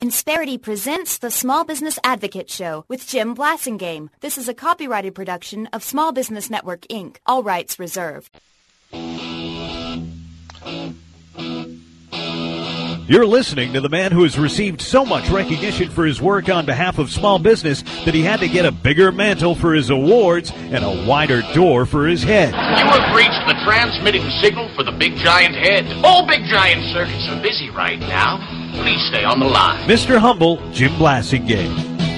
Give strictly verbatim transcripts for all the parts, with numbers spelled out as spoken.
Insperity presents the Small Business Advocate Show with Jim Blasingame. This is a copyrighted production of Small Business Network, Incorporated. All rights reserved. You're listening to the man who has received so much recognition for his work on behalf of small business that he had to get a bigger mantle for his awards and a wider door for his head. You have reached the transmitting signal for the Big Giant Head. All Big Giant circuits are busy right now. Please stay on the line. Mister Humble, Jim Blasingame.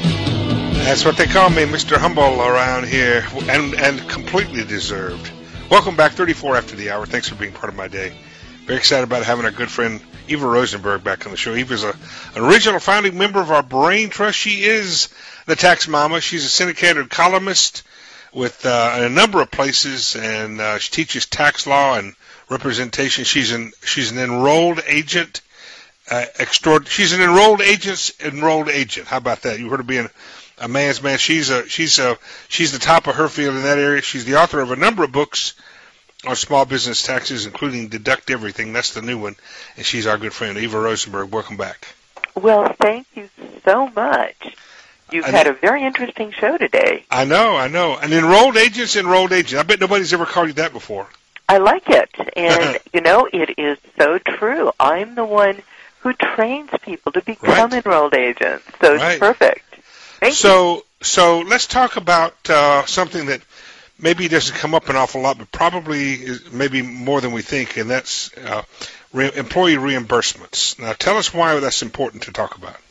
That's what they call me, Mister Humble, around here, and and completely deserved. Welcome back, thirty-four after the hour. Thanks for being part of my day. Very excited about having our good friend Eva Rosenberg back on the show. Eva's a, an original founding member of our Brain Trust. She is the tax mama. She's a syndicated columnist with uh, in a number of places, and uh, she teaches tax law and representation. She's an she's an enrolled agent. Uh, extraord- she's an enrolled agent's enrolled agent. How about that? You heard of being a man's man. She's a she's a she's the top of her field in that area. She's the author of a number of books on small business taxes, including Deduct Everything. That's the new one. And she's our good friend, Eva Rosenberg. Welcome back. Well, thank you so much. You've I had know. a very interesting show today. I know, I know. An enrolled agent's enrolled agent. I bet nobody's ever called you that before. I like it. And, you know, it is so true. I'm the one who trains people to become right. enrolled agents. So right. it's perfect. Thank so, you. So let's talk about uh, something that maybe doesn't come up an awful lot, but probably is maybe more than we think, and that's uh, re- employee reimbursements. Now, tell us why that's important to talk about.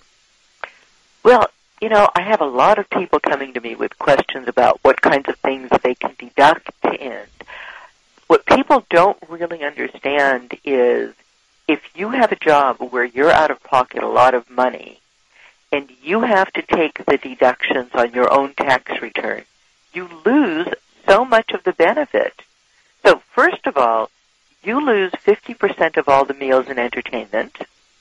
Well, you know, I have a lot of people coming to me with questions about what kinds of things they can deduct, and what people don't really understand is if you have a job where you're out of pocket a lot of money and you have to take the deductions on your own tax return, you lose so much of the benefit. So first of all, you lose fifty percent of all the meals and entertainment.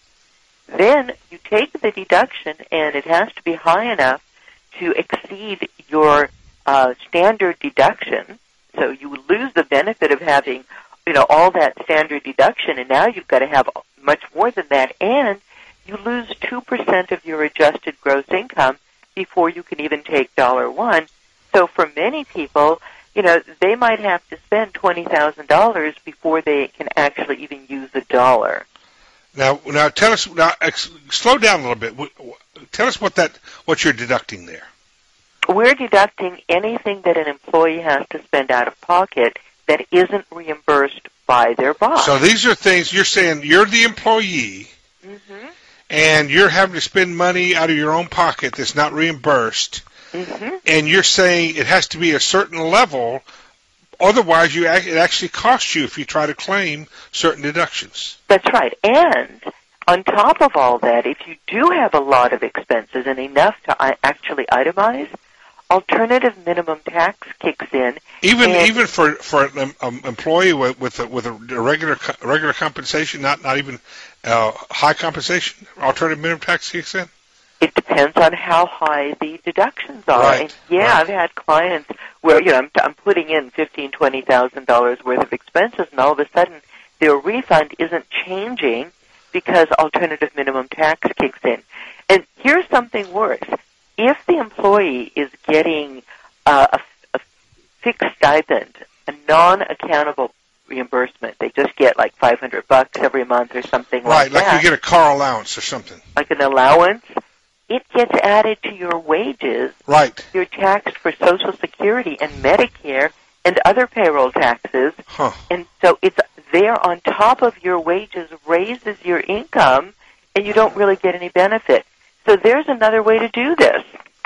Then you take the deduction, and it has to be high enough to exceed your uh, standard deduction. So you lose the benefit of having, you know, all that standard deduction, and now you've got to have much more than that, and you lose two percent of your adjusted gross income before you can even take dollar one. So for many people, you know, they might have to spend twenty thousand dollars before they can actually even use a dollar. Now, now tell us. Now, ex- slow down a little bit. Tell us what that what you're deducting there. We're deducting anything that an employee has to spend out of pocket that isn't reimbursed by their boss. So these are things you're saying. You're the employee, mm-hmm. and you're having to spend money out of your own pocket that's not reimbursed. Mm-hmm. And you're saying it has to be a certain level, otherwise you it actually costs you if you try to claim certain deductions. That's right. And on top of all that, if you do have a lot of expenses and enough to actually itemize, alternative minimum tax kicks in. Even even for for an um, employee with with a, with a regular regular compensation, not not even uh, high compensation, alternative minimum tax kicks in. It depends on how high the deductions are. Right, and yeah, right. I've had clients where, you know, I'm, I'm putting in fifteen thousand dollars, twenty thousand dollars worth of expenses, and all of a sudden their refund isn't changing because alternative minimum tax kicks in. And here's something worse. If the employee is getting uh, a, a fixed stipend, a non-accountable reimbursement, they just get like five hundred bucks every month or something right, like that. Right, like you get a car allowance or something. Like an allowance. It gets added to your wages. Right. You're taxed for Social Security and Medicare and other payroll taxes. Huh. And so it's there on top of your wages, raises your income, and you don't really get any benefit. So there's another way to do this.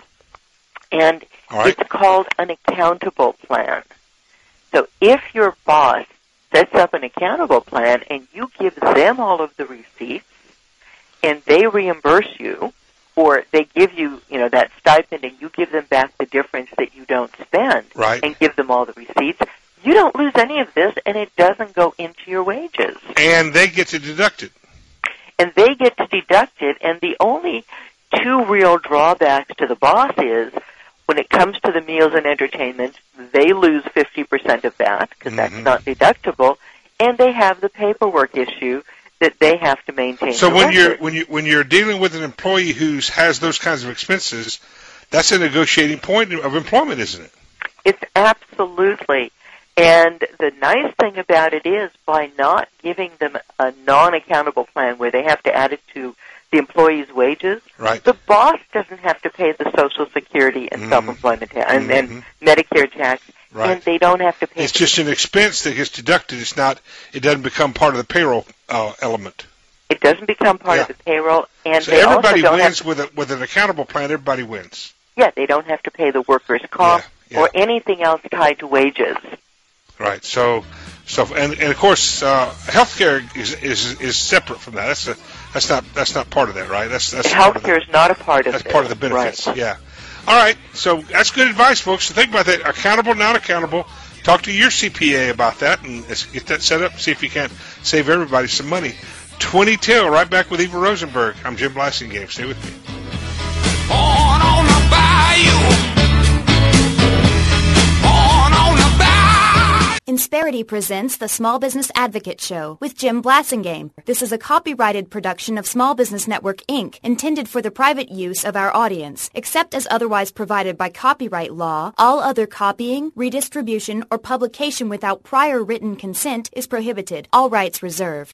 And all right. It's called an accountable plan. So if your boss sets up an accountable plan and you give them all of the receipts and they reimburse you, or they give you, you know, that stipend and you give them back the difference that you don't spend, right. and give them all the receipts, you don't lose any of this, and it doesn't go into your wages. And they get to deduct it. And they get to deduct it, and the only two real drawbacks to the boss is when it comes to the meals and entertainment, they lose fifty percent of that because mm-hmm. that's not deductible, and they have the paperwork issue that they have to maintain. So the when record. you're when you when you're dealing with an employee who has those kinds of expenses, that's a negotiating point of employment, isn't it? It's absolutely. And the nice thing about it is, by not giving them a non-accountable plan where they have to add it to the employee's wages, right. the boss doesn't have to pay the Social Security and mm-hmm. self-employment tax and, mm-hmm. and Medicare tax, right. and they don't have to pay. It's just an expense that gets deducted. It's not. It doesn't become part of the payroll uh, element. It doesn't become part yeah. of the payroll, and so they everybody also don't wins have with a, with an accountable plan. Everybody wins. Yeah, they don't have to pay the workers' comp yeah, yeah. or anything else tied to wages. Right. So, so and, and of course, uh, healthcare is, is is separate from that. That's a, that's not that's not part of that, right? That's that's healthcare is not a part of that's this. part of the benefits. Right. Yeah. All right. So that's good advice, folks. So think about that. Accountable, not accountable. Talk to your C P A about that and get that set up. See if you can't save everybody some money. twenty till. Right back with Eva Rosenberg. I'm Jim Blasingame. Stay with me. On on the bayou. Insperity presents the Small Business Advocate Show with Jim Blasingame. This is a copyrighted production of Small Business Network, Incorporated, intended for the private use of our audience. Except as otherwise provided by copyright law, all other copying, redistribution, or publication without prior written consent is prohibited. All rights reserved.